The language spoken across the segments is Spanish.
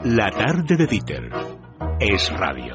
La tarde de Dieter es radio.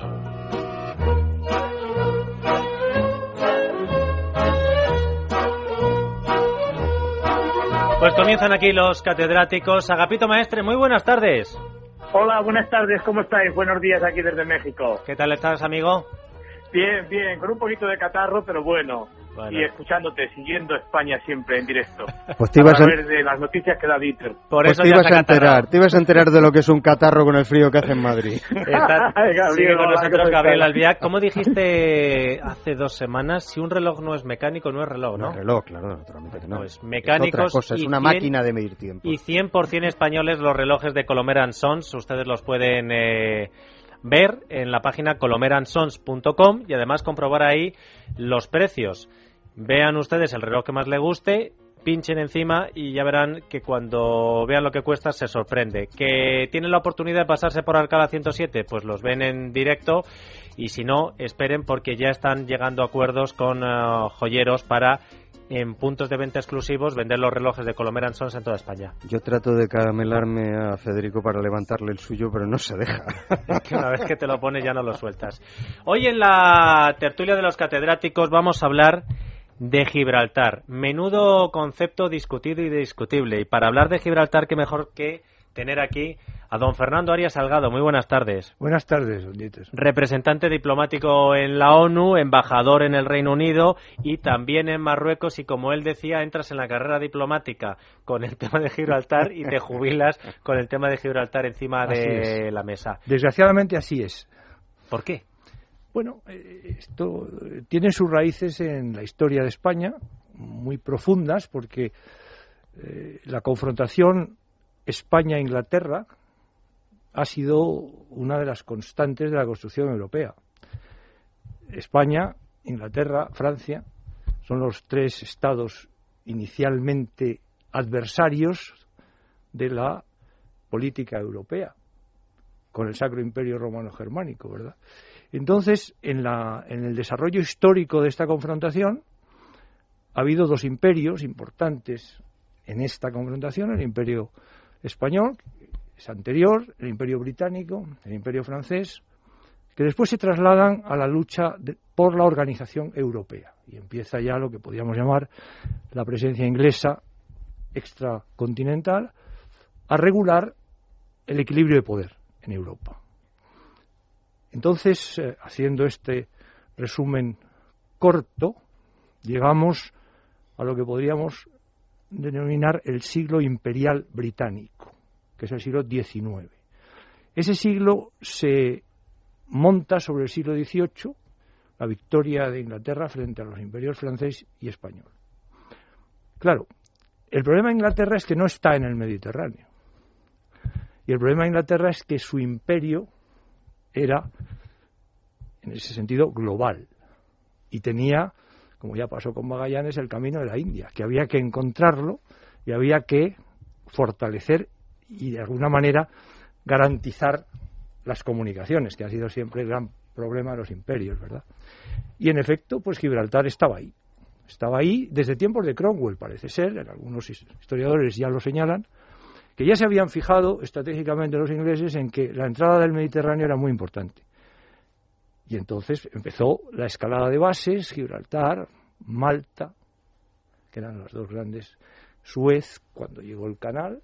Pues comienzan aquí los catedráticos. Agapito Maestre, muy buenas tardes. Hola, buenas tardes, ¿cómo estáis? Buenos días aquí desde México. ¿Qué tal estás, amigo? Bien, bien, con un poquito de catarro, pero bueno. Y escuchándote, siguiendo España siempre en directo. Pues te ibas a ver de las noticias que da Dieter. Por pues eso te ya ibas se a ha enterar, te ibas a enterar de lo que es un catarro con el frío que hace en Madrid. Sigue con nosotros Gabriel Albiac. ¿Cómo dijiste hace 2 semanas? Si un reloj no es mecánico, no es reloj, ¿no? No es reloj, claro, naturalmente que no. Pues mecánicos. Es otra cosa, es una máquina de medir tiempo. Y 100% españoles los relojes de Colomer & Sons. Ustedes los pueden ver en la página colomeransons.com y además comprobar ahí los precios. Vean ustedes el reloj que más les guste, pinchen encima y ya verán que cuando vean lo que cuesta se sorprende. ¿Que tienen la oportunidad de pasarse por Alcalá 107? Pues los ven en directo y si no, esperen porque ya están llegando a acuerdos con joyeros para en puntos de venta exclusivos vender los relojes de Colomer & Sons en toda España. Yo trato de caramelarme a Federico para levantarle el suyo, pero no se deja. Es que una vez que te lo pones ya no lo sueltas. Hoy en la tertulia de los catedráticos vamos a hablar de Gibraltar. Menudo concepto discutido y discutible. Y para hablar de Gibraltar, qué mejor que tener aquí a don Fernando Arias Salgado. Muy buenas tardes. Buenas tardes, don Dieter. Representante diplomático en la ONU, embajador en el Reino Unido y también en Marruecos. Y como él decía, entras en la carrera diplomática con el tema de Gibraltar y te jubilas con el tema de Gibraltar encima de la mesa. Desgraciadamente así es. ¿Por qué? Bueno, esto tiene sus raíces en la historia de España, muy profundas, porque la confrontación España-Inglaterra ha sido una de las constantes de la construcción europea. España, Inglaterra, Francia son los 3 estados inicialmente adversarios de la política europea, con el Sacro Imperio Romano-Germánico, ¿verdad? Entonces, en el desarrollo histórico de esta confrontación, ha habido 2 imperios importantes en esta confrontación, el Imperio Español, que es anterior, el Imperio Británico, el Imperio Francés, que después se trasladan a la lucha por la organización europea. Y empieza ya lo que podríamos llamar la presencia inglesa extracontinental a regular el equilibrio de poder en Europa. Entonces, haciendo este resumen corto, llegamos a lo que podríamos denominar el siglo imperial británico, que es el siglo XIX. Ese siglo se monta sobre el siglo XVIII, la victoria de Inglaterra frente a los imperios francés y español. Claro, el problema de Inglaterra es que no está en el Mediterráneo. Y el problema de Inglaterra es que su imperio era, en ese sentido, global. Y tenía, como ya pasó con Magallanes, el camino de la India, que había que encontrarlo y había que fortalecer y, de alguna manera, garantizar las comunicaciones, que ha sido siempre el gran problema de los imperios, ¿verdad? Y, en efecto, pues Gibraltar estaba ahí. Estaba ahí desde tiempos de Cromwell, parece ser, algunos historiadores ya lo señalan, que ya se habían fijado estratégicamente los ingleses en que la entrada del Mediterráneo era muy importante. Y entonces empezó la escalada de bases, Gibraltar, Malta, que eran las 2 grandes, Suez, cuando llegó el canal,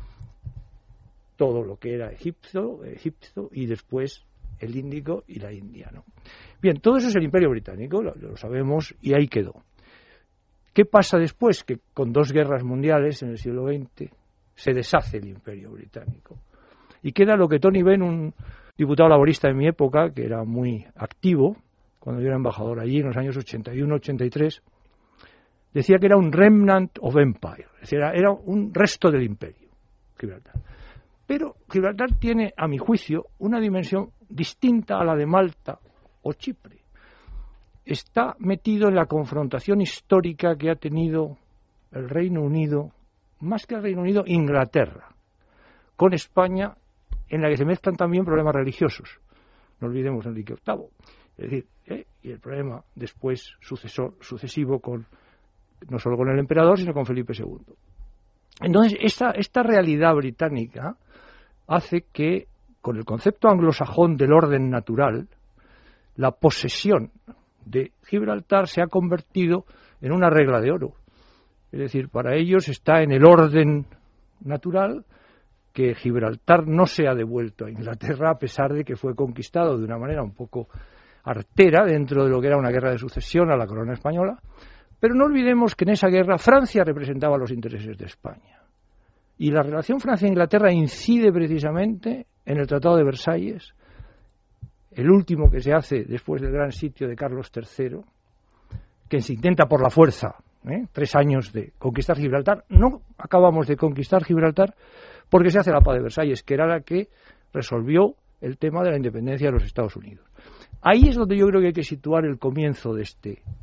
todo lo que era Egipto y después el Índico y la India, ¿no? Bien, todo eso es el Imperio Británico, lo sabemos, y ahí quedó. ¿Qué pasa después? Que con 2 guerras mundiales en el siglo XX se deshace el Imperio Británico. Y queda lo que Tony Benn, un diputado laborista de mi época, que era muy activo, cuando yo era embajador allí en los años 81-83, decía que era un remnant of empire, es decir, era un resto del imperio, Gibraltar. Pero Gibraltar tiene, a mi juicio, una dimensión distinta a la de Malta o Chipre. Está metido en la confrontación histórica que ha tenido el Reino Unido, más que el Reino Unido, Inglaterra, con España, en la que se mezclan también problemas religiosos. No olvidemos Enrique VIII. Es decir, y el problema después sucesivo no solo con el emperador, sino con Felipe II. Entonces, esta realidad británica hace que con el concepto anglosajón del orden natural, la posesión de Gibraltar se ha convertido en una regla de oro. Es decir, para ellos está en el orden natural que Gibraltar no sea devuelto a Inglaterra, a pesar de que fue conquistado de una manera un poco artera dentro de lo que era una guerra de sucesión a la corona española. Pero no olvidemos que en esa guerra Francia representaba los intereses de España. Y la relación Francia-Inglaterra incide precisamente en el Tratado de Versalles, el último que se hace después del gran sitio de Carlos III, que se intenta por la fuerza, 3 años de conquistar Gibraltar. No acabamos de conquistar Gibraltar porque se hace la paz de Versalles, que era la que resolvió el tema de la independencia de los Estados Unidos. Ahí es donde yo creo que hay que situar el comienzo de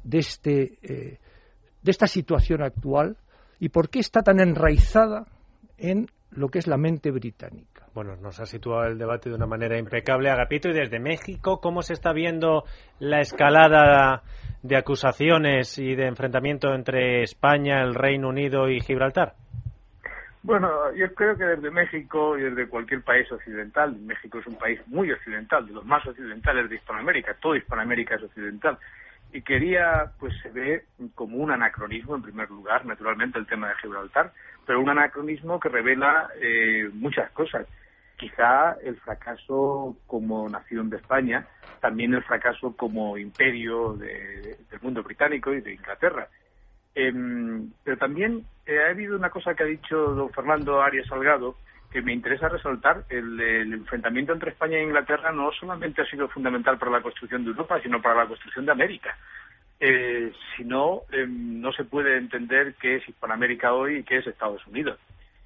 esta situación actual y por qué está tan enraizada en lo que es la mente británica. Bueno, nos ha situado el debate de una manera impecable, Agapito, y desde México, ¿cómo se está viendo la escalada de acusaciones y de enfrentamiento entre España, el Reino Unido y Gibraltar? Bueno, yo creo que desde México y desde cualquier país occidental, México es un país muy occidental, de los más occidentales de Hispanoamérica, toda Hispanoamérica es occidental, y se ve como un anacronismo, en primer lugar, naturalmente, el tema de Gibraltar, pero un anacronismo que revela muchas cosas. Quizá el fracaso como nación de España, también el fracaso como imperio del mundo británico y de Inglaterra. Pero también ha habido una cosa que ha dicho don Fernando Arias Salgado que me interesa resaltar. El enfrentamiento entre España e Inglaterra no solamente ha sido fundamental para la construcción de Europa, sino para la construcción de América. Si no, no se puede entender qué es Hispanoamérica hoy y qué es Estados Unidos.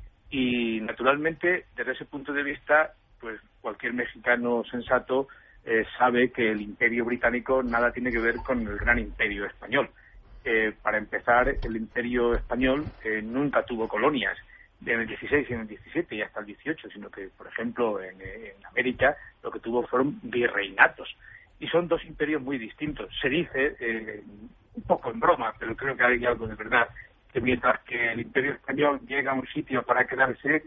Y naturalmente, desde ese punto de vista, pues cualquier mexicano sensato sabe que el imperio británico nada tiene que ver con el gran imperio español. Para empezar, el imperio español nunca tuvo colonias en el 16 y en el 17 y hasta el 18, sino que, por ejemplo, en América lo que tuvo fueron virreinatos. Y son dos imperios muy distintos. Se dice, un poco en broma, pero creo que hay algo de verdad, que mientras que el imperio español llega a un sitio para quedarse,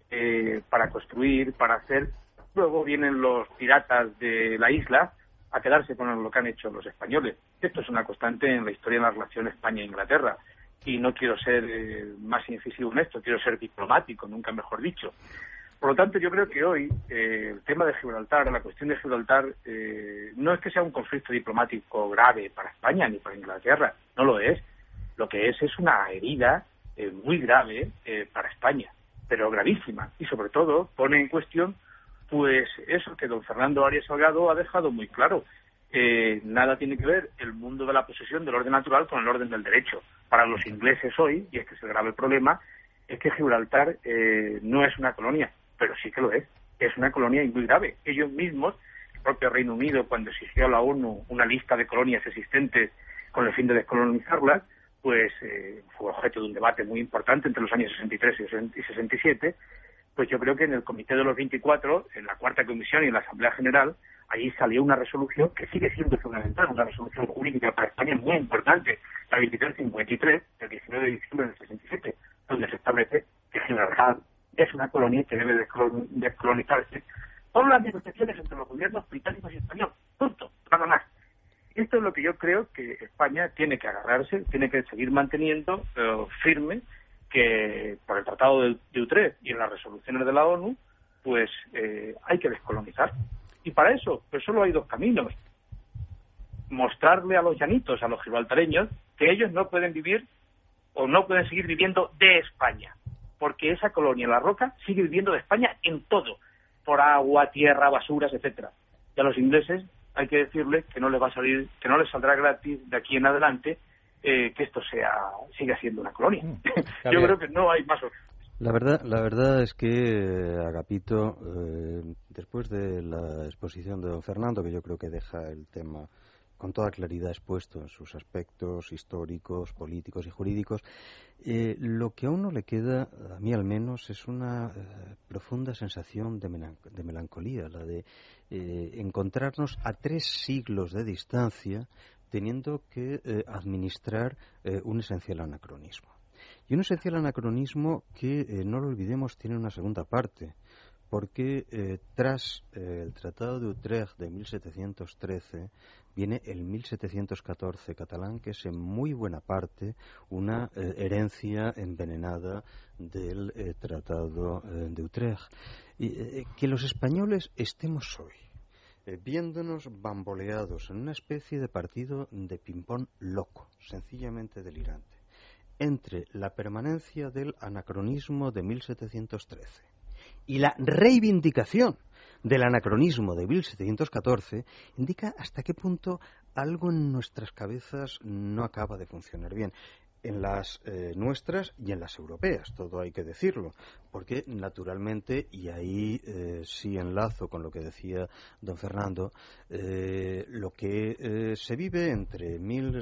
para construir, para hacer, luego vienen los piratas de la isla a quedarse con lo que han hecho los españoles. Esto es una constante en la historia de la relación España-Inglaterra. Y no quiero ser más incisivo en esto, quiero ser diplomático, nunca mejor dicho. Por lo tanto, yo creo que hoy el tema de Gibraltar, la cuestión de Gibraltar, no es que sea un conflicto diplomático grave para España ni para Inglaterra, no lo es. Lo que es una herida muy grave para España, pero gravísima. Y sobre todo pone en cuestión pues eso que don Fernando Arias Salgado ha dejado muy claro. Nada tiene que ver el mundo de la posesión del orden natural con el orden del derecho. Para los ingleses hoy, y es que es el grave problema, es que Gibraltar no es una colonia, pero sí que lo es. Es una colonia y muy grave. Ellos mismos, el propio Reino Unido, cuando exigió a la ONU una lista de colonias existentes con el fin de descolonizarlas, pues fue objeto de un debate muy importante entre los años 63 y 67, pues yo creo que en el Comité de los 24, en la Cuarta Comisión y en la Asamblea General, allí salió una resolución que sigue siendo fundamental, una resolución jurídica para España muy importante, la 2353, del 19 de diciembre del 67, donde se establece que Gibraltar es una colonia que debe descolonizarse por las negociaciones entre los gobiernos británicos y españoles. Punto, nada más. Esto es lo que yo creo que España tiene que agarrarse, tiene que seguir manteniendo firme, que por el Tratado de Utrecht y en las resoluciones de la ONU, pues hay que descolonizar. Y para eso, pues solo hay dos caminos. Mostrarle a los llanitos, a los gibraltareños, que ellos no pueden vivir o no pueden seguir viviendo de España, porque esa colonia, La Roca, sigue viviendo de España en todo, por agua, tierra, basuras, etcétera. Y a los ingleses hay que decirles que no les va a salir, que no les saldrá gratis de aquí en adelante que esto siga siendo una colonia. Yo creo que no hay más opciones. La verdad es que, Agapito, después de la exposición de don Fernando, que yo creo que deja el tema con toda claridad expuesto en sus aspectos históricos, políticos y jurídicos, lo que a uno le queda, a mí al menos, es una profunda sensación de melancolía, la de encontrarnos a 3 siglos de distancia teniendo que administrar un esencial anacronismo. Y un esencial anacronismo que, no lo olvidemos, tiene una segunda parte, porque tras el Tratado de Utrecht de 1713 viene el 1714 catalán, que es en muy buena parte una herencia envenenada del Tratado de Utrecht. Y, que los españoles estemos hoy viéndonos bamboleados en una especie de partido de ping-pong loco, sencillamente delirante, entre la permanencia del anacronismo de 1713 y la reivindicación del anacronismo de 1714, indica hasta qué punto algo en nuestras cabezas no acaba de funcionar bien. En las nuestras y en las europeas, todo hay que decirlo, porque naturalmente, y ahí sí enlazo con lo que decía don Fernando, lo que se vive entre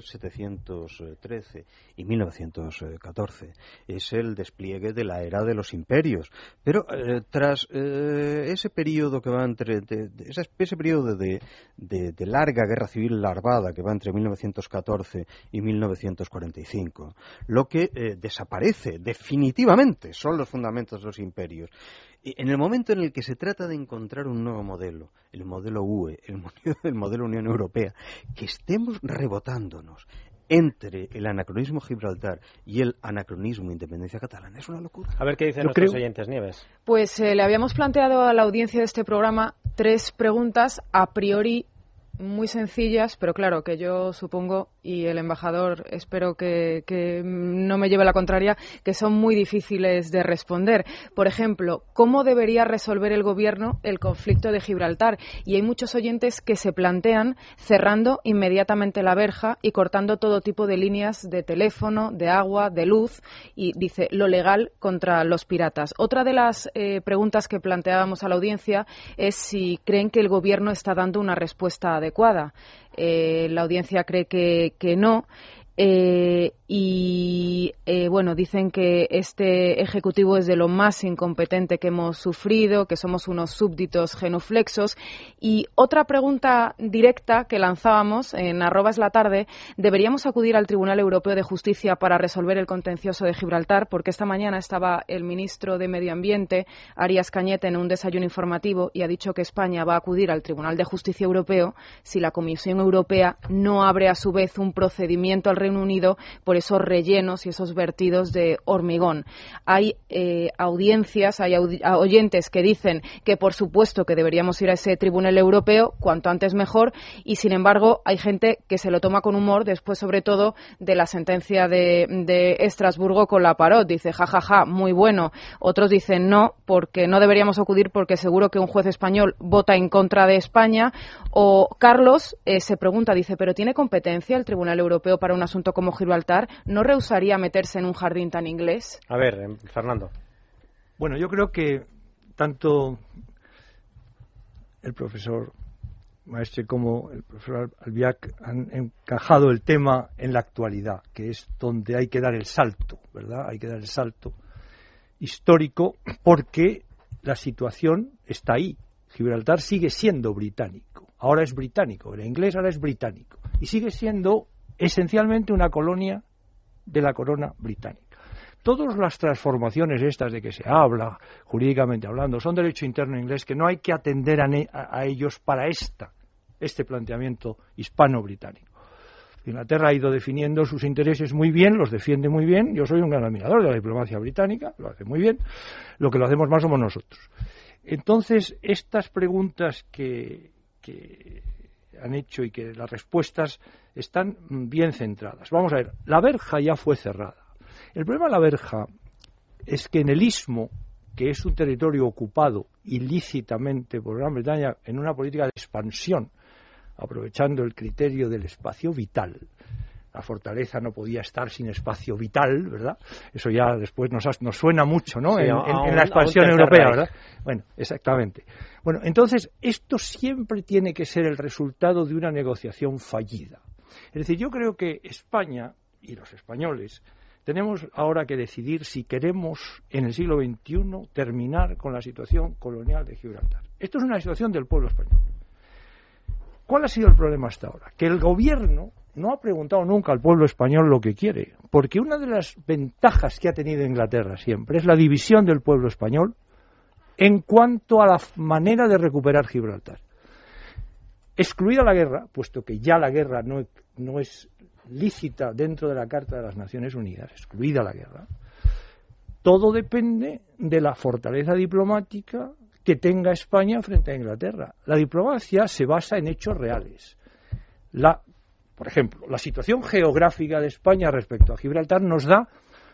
1713 y 1914 es el despliegue de la era de los imperios, pero tras ese periodo que va ese periodo de larga guerra civil larvada que va entre 1914 y 1945, lo que desaparece definitivamente son los fundamentos de los imperios. Y en el momento en el que se trata de encontrar un nuevo modelo, el modelo UE, el modelo Unión Europea, que estemos rebotándonos entre el anacronismo Gibraltar y el anacronismo Independencia Catalana, es una locura. A ver qué dicen nuestros oyentes, Nieves. Pues le habíamos planteado a la audiencia de este programa 3 preguntas a priori muy sencillas, pero claro, que yo supongo, y el embajador espero que no me lleve la contraria, que son muy difíciles de responder. Por ejemplo, ¿cómo debería resolver el gobierno el conflicto de Gibraltar? Y hay muchos oyentes que se plantean cerrando inmediatamente la verja y cortando todo tipo de líneas de teléfono, de agua, de luz, y dice lo legal contra los piratas. Otra de las preguntas que planteábamos a la audiencia es si creen que el gobierno está dando una respuesta adecuada. La audiencia cree que no. Bueno, dicen que este ejecutivo es de lo más incompetente que hemos sufrido, que somos unos súbditos genuflexos. Y otra pregunta directa que lanzábamos en @esLatarde: ¿deberíamos acudir al Tribunal Europeo de Justicia para resolver el contencioso de Gibraltar? Porque esta mañana estaba el ministro de Medio Ambiente, Arias Cañete, en un desayuno informativo y ha dicho que España va a acudir al Tribunal de Justicia Europeo si la Comisión Europea no abre a su vez un procedimiento al Reino Unido por esos rellenos y esos vertidos de hormigón. Hay audiencias, hay oyentes que dicen que por supuesto que deberíamos ir a ese Tribunal Europeo, cuanto antes mejor, y sin embargo hay gente que se lo toma con humor después, sobre todo, de la sentencia de Estrasburgo con la Parot. Dice, jajaja, muy bueno. Otros dicen no, porque no deberíamos acudir porque seguro que un juez español vota en contra de España. O Carlos se pregunta, dice, ¿pero tiene competencia el Tribunal Europeo para un asunto como Gibraltar? ¿No rehusaría meterse en un jardín tan inglés? A ver, Fernando. Bueno, yo creo que tanto el profesor Maestre como el profesor Albiach han encajado el tema en la actualidad, que es donde hay que dar el salto, ¿verdad? Hay que dar el salto histórico porque la situación está ahí. Gibraltar sigue siendo británico. Ahora es británico, era inglés, ahora es británico. Y sigue siendo esencialmente una colonia de la corona británica. Todas las transformaciones estas de que se habla, jurídicamente hablando, son derecho interno inglés, que no hay que atender a ellos para este planteamiento hispano-británico. Inglaterra ha ido definiendo sus intereses muy bien, los defiende muy bien. Yo soy un gran admirador de la diplomacia británica, lo hace muy bien. Lo que lo hacemos más somos nosotros. Entonces, estas preguntas que han hecho y que las respuestas están bien centradas. Vamos a ver, la verja ya fue cerrada. El problema de la verja es que en el Istmo, que es un territorio ocupado ilícitamente por Gran Bretaña en una política de expansión, aprovechando el criterio del espacio vital, la fortaleza no podía estar sin espacio vital, ¿verdad? Eso ya después nos suena mucho, ¿no? Sí, en la expansión europea, ¿verdad? Bueno, exactamente. Bueno, entonces, esto siempre tiene que ser el resultado de una negociación fallida. Es decir, yo creo que España y los españoles tenemos ahora que decidir si queremos en el siglo XXI terminar con la situación colonial de Gibraltar. Esto es una situación del pueblo español. ¿Cuál ha sido el problema hasta ahora? Que el gobierno no ha preguntado nunca al pueblo español lo que quiere, porque una de las ventajas que ha tenido Inglaterra siempre es la división del pueblo español en cuanto a la manera de recuperar Gibraltar. Excluida la guerra, puesto que ya la guerra no es lícita dentro de la Carta de las Naciones Unidas, excluida la guerra, todo depende de la fortaleza diplomática que tenga España frente a Inglaterra. La diplomacia se basa en hechos reales. Por ejemplo, la situación geográfica de España respecto a Gibraltar nos da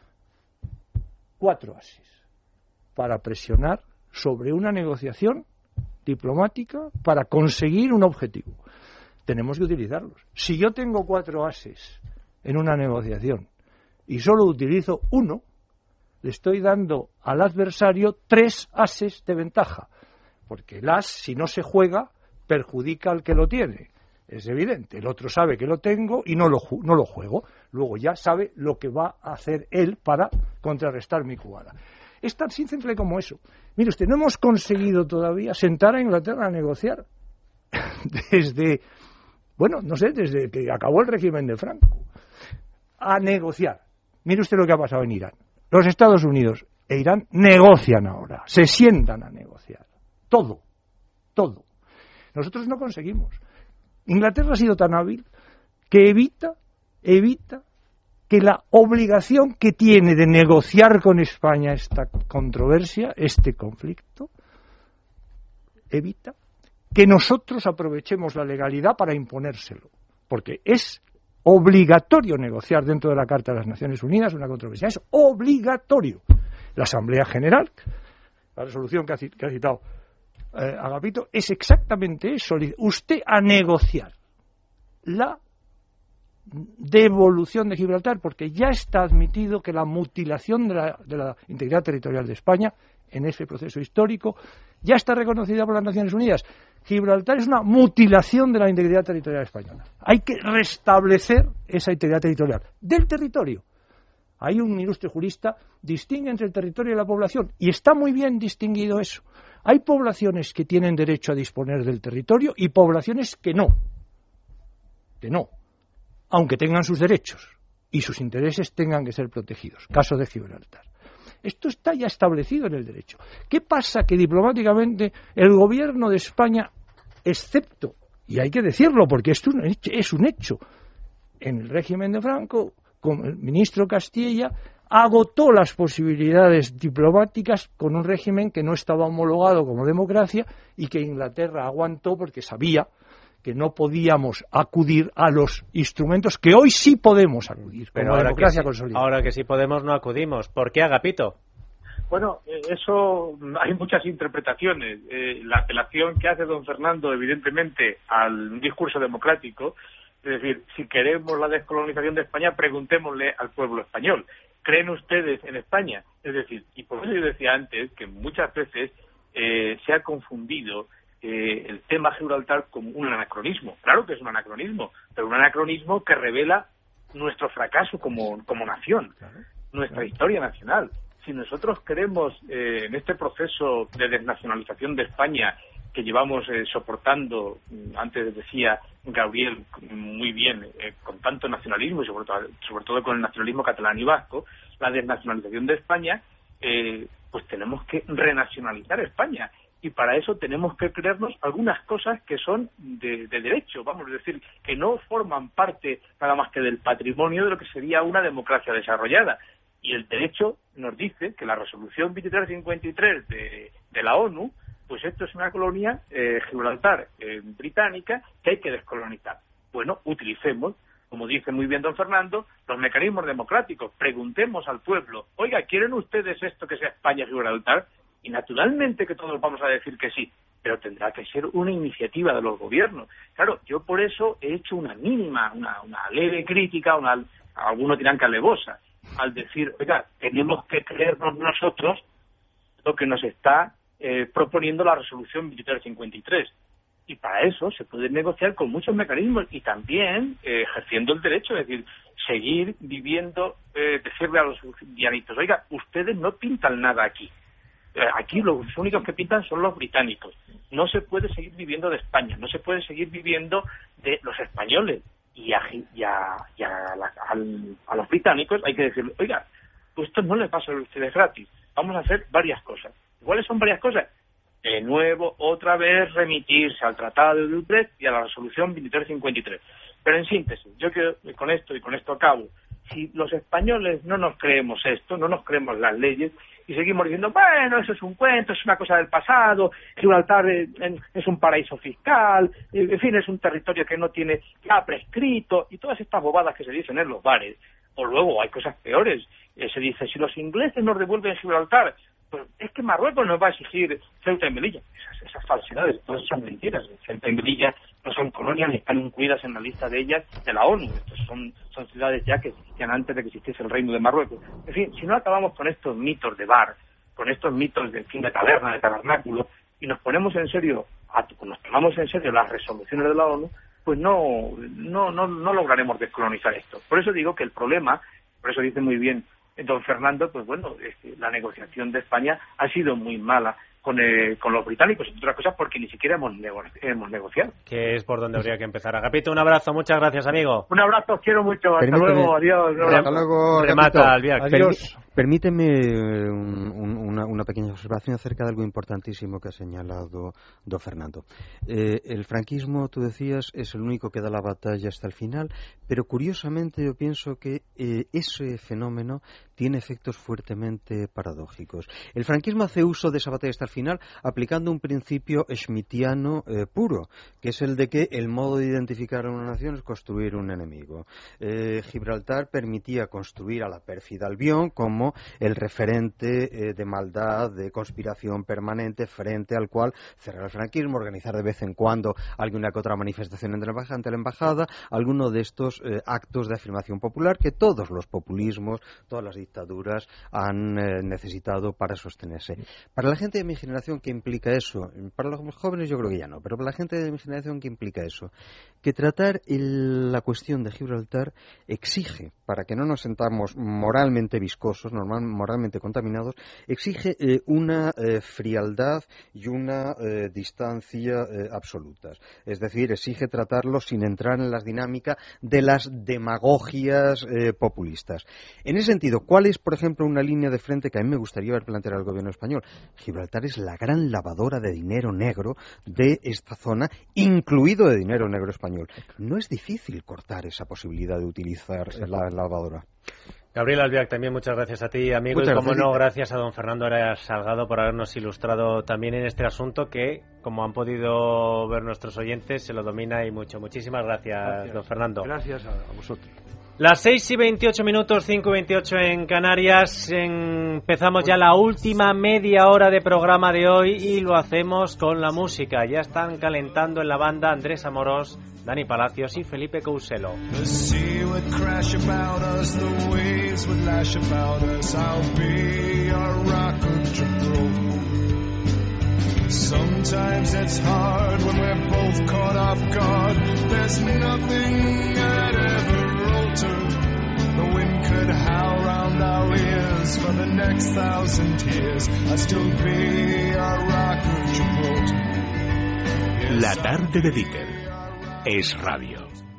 4 ases para presionar sobre una negociación diplomática para conseguir un objetivo. Tenemos que utilizarlos. Si yo tengo 4 ases en una negociación y solo utilizo uno, le estoy dando al adversario 3 ases de ventaja, porque el as, si no se juega, perjudica al que lo tiene. Es evidente, el otro sabe que lo tengo y no lo juego. Luego ya sabe lo que va a hacer él para contrarrestar mi jugada. Es tan simple como eso. Mire usted, no hemos conseguido todavía sentar a Inglaterra a negociar desde que acabó el régimen de Franco. A negociar. Mire usted lo que ha pasado en Irán. Los Estados Unidos e Irán negocian ahora, se sientan a negociar. Todo. Nosotros no conseguimos. Inglaterra ha sido tan hábil que evita que la obligación que tiene de negociar con España esta controversia, este conflicto, evita que nosotros aprovechemos la legalidad para imponérselo. Porque es obligatorio negociar dentro de la Carta de las Naciones Unidas una controversia. Es obligatorio. La Asamblea General, la resolución que ha citado Agapito, es exactamente eso. Usted a negociar la devolución de Gibraltar, porque ya está admitido que la mutilación de la integridad territorial de España en ese proceso histórico ya está reconocida por las Naciones Unidas. Gibraltar es una mutilación de la integridad territorial española. Hay que restablecer esa integridad territorial del territorio. Hay un ilustre jurista, distingue entre el territorio y la población, y está muy bien distinguido eso. Hay poblaciones que tienen derecho a disponer del territorio y poblaciones que no, aunque tengan sus derechos y sus intereses tengan que ser protegidos. Caso de Gibraltar. Esto está ya establecido en el derecho. ¿Qué pasa? Que diplomáticamente el gobierno de España, excepto, y hay que decirlo porque esto es un hecho, en el régimen de Franco, con el ministro Castilla, agotó las posibilidades diplomáticas con un régimen que no estaba homologado como democracia y que Inglaterra aguantó porque sabía que no podíamos acudir a los instrumentos que hoy sí podemos acudir, como la democracia consolidada. Ahora que sí podemos, no acudimos. ¿Por qué, Agapito? Bueno, eso hay muchas interpretaciones. La apelación que hace don Fernando, evidentemente, al discurso democrático, es decir, si queremos la descolonización de España, preguntémosle al pueblo español. ¿Creen ustedes en España? Es decir, y por eso yo decía antes que muchas veces se ha confundido el tema Gibraltar como un anacronismo. Claro que es un anacronismo, pero un anacronismo que revela nuestro fracaso como nación, nuestra historia nacional. Si nosotros queremos en este proceso de desnacionalización de España que llevamos soportando, antes decía Gabriel muy bien, con tanto nacionalismo y sobre todo con el nacionalismo catalán y vasco, la desnacionalización de España, pues tenemos que renacionalizar España. Y para eso tenemos que creernos algunas cosas que son de derecho, vamos a decir, que no forman parte nada más que del patrimonio de lo que sería una democracia desarrollada. Y el derecho nos dice que la resolución 2353 de la ONU, pues esto es una colonia, Gibraltar, británica, que hay que descolonizar. Bueno, utilicemos, como dice muy bien don Fernando, los mecanismos democráticos. Preguntemos al pueblo, oiga, ¿quieren ustedes esto que sea España-Gibraltar? Y naturalmente que todos vamos a decir que sí, pero tendrá que ser una iniciativa de los gobiernos. Claro, yo por eso he hecho una mínima, una leve crítica, algunos dirán que alevosa, al decir, oiga, tenemos que creernos nosotros lo que nos está proponiendo la resolución 2353. Y para eso se puede negociar con muchos mecanismos y también ejerciendo el derecho, es decir, seguir viviendo, decirle a los dianistas, oiga, ustedes no pintan nada aquí. Aquí los únicos que pintan son los británicos. No se puede seguir viviendo de España, no se puede seguir viviendo de los españoles. Y a los británicos hay que decirle, oiga, esto no les va a ser a ustedes gratis. Vamos a hacer varias cosas. ¿Cuáles son varias cosas? De nuevo, otra vez, remitirse al Tratado de Utrecht y a la Resolución 2353. Pero en síntesis, yo quiero con esto acabo. Si los españoles no nos creemos esto, no nos creemos las leyes, y seguimos diciendo, bueno, eso es un cuento, es una cosa del pasado, Gibraltar es un paraíso fiscal, en fin, es un territorio que no tiene ya prescrito, y todas estas bobadas que se dicen en los bares. O luego hay cosas peores, se dice, si los ingleses nos devuelven Gibraltar, pues es que Marruecos nos va a exigir Ceuta y Melilla. Esas falsedades, todas esas mentiras. Ceuta y Melilla no son colonias ni están incluidas en la lista de ellas de la ONU. Estos son ciudades ya que existían antes de que existiese el reino de Marruecos. En fin, si no acabamos con estos mitos de bar, con estos mitos de taberna, de tabernáculo, y nos ponemos en serio, nos tomamos en serio las resoluciones de la ONU, pues no lograremos descolonizar esto. Por eso digo que el problema, por eso dice muy bien don Fernando, pues bueno, la negociación de España ha sido muy mala con los británicos, entre otras cosas porque ni siquiera hemos negociado. Que es por donde habría que empezar. Agapito, un abrazo, muchas gracias, amigo. Un abrazo, os quiero mucho, hasta luego, adiós. Hasta luego, remata el viaje. Adiós. Permíteme una pequeña observación acerca de algo importantísimo que ha señalado don Fernando. El franquismo, tú decías, es el único que da la batalla hasta el final, pero curiosamente yo pienso que ese fenómeno tiene efectos fuertemente paradójicos. El franquismo hace uso de esa batalla hasta el final aplicando un principio schmittiano puro, que es el de que el modo de identificar a una nación es construir un enemigo. Gibraltar permitía construir a la pérfida Albión como el referente de maldad, de conspiración permanente frente al cual cerrar el franquismo, organizar de vez en cuando alguna que otra manifestación ante la embajada, alguno de estos actos de afirmación popular que todos los populismos, todas las dictaduras han necesitado para sostenerse. Para la gente de mi generación, ¿qué implica eso? Para los jóvenes yo creo que ya no, pero para la gente de mi generación, ¿qué implica eso? Que tratar la cuestión de Gibraltar exige, para que no nos sentamos moralmente viscosos, moralmente contaminados, exige una frialdad y una distancia absolutas. Es decir, exige tratarlo sin entrar en las dinámicas de las demagogias populistas. En ese sentido, ¿cuál es, por ejemplo, una línea de frente que a mí me gustaría ver plantear al gobierno español? Gibraltar es la gran lavadora de dinero negro de esta zona, incluido de dinero negro español. No es difícil cortar esa posibilidad de utilizar la lavadora. Gabriel Albiac, también muchas gracias a ti, amigo, y como no, gracias a don Fernando Arias Salgado por habernos ilustrado también en este asunto que, como han podido ver nuestros oyentes, se lo domina y mucho. Muchísimas gracias, don Fernando. Gracias a vosotros. Las 6:28 minutos, 5:28 en Canarias. Empezamos ya la última media hora de programa de hoy y lo hacemos con la música. Ya están calentando en la banda Andrés Amorós, Dani Palacios y Felipe Couselo. Sometimes it's hard when we're both caught off guard. There's nothing that ever altered. The wind could howl round our ears for the next 1,000 years. I'd still be a rock of Gibraltar. La tarde de Dieter es radio.